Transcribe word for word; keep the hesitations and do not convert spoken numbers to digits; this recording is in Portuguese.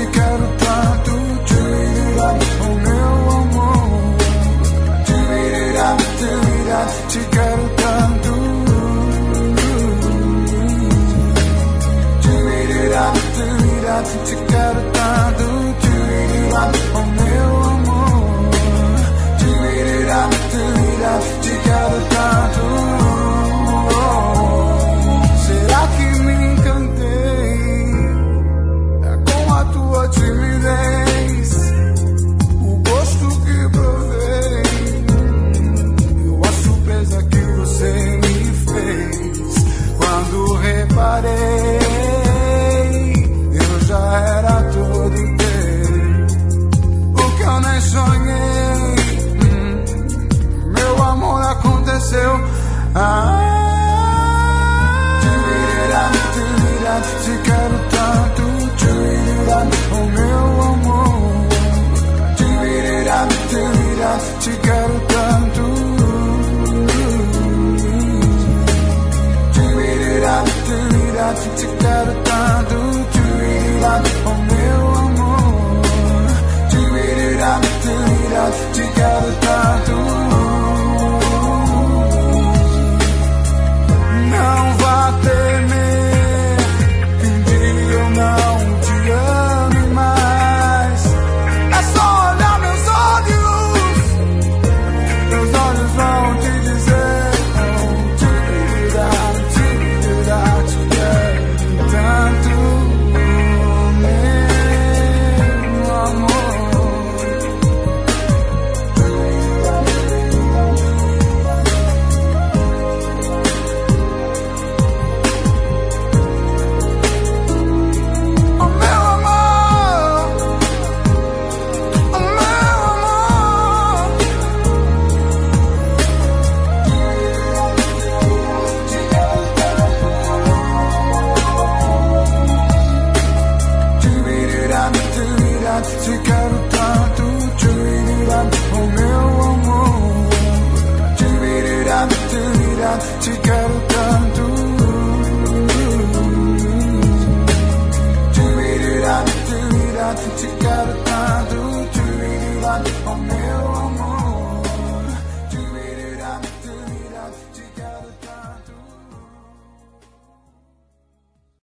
quero tanto, oh meu amor. Te quero tanto, te quero tanto, oh meu amor. Te quero tanto. Será que me encantei com a tua timidez? O gosto que provei, a surpresa que você me fez. Quando reparei, eu já era todo inteiro. O que eu nem sonhei, hum, meu amor, aconteceu. Ah, te quero tanto, oh meu amor. Te quero tanto, te quero tanto, oh meu amor. Te quero tanto. Não vá temer que um dia eu não te ame mais. É só olhar meus olhos, meus olhos vão te dizer. Te quero tanto, oh meu amor. Te quero tanto.